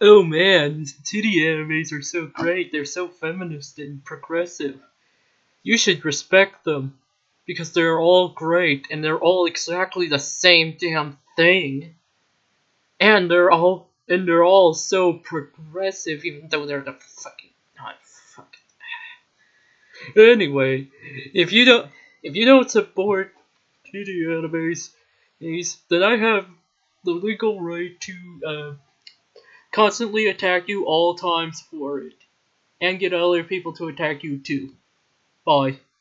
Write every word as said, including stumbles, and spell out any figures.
Oh man, two D animes are so great. They're so feminist and progressive. You should respect them because they're all great and they're all exactly the same damn thing. And they're all and they're all so progressive, even though they're the fucking not fucking. Anyway, if you don't if you don't support two D animes, then I have the legal right to uh, constantly attack you all times for it, and get other people to attack you too. Bye.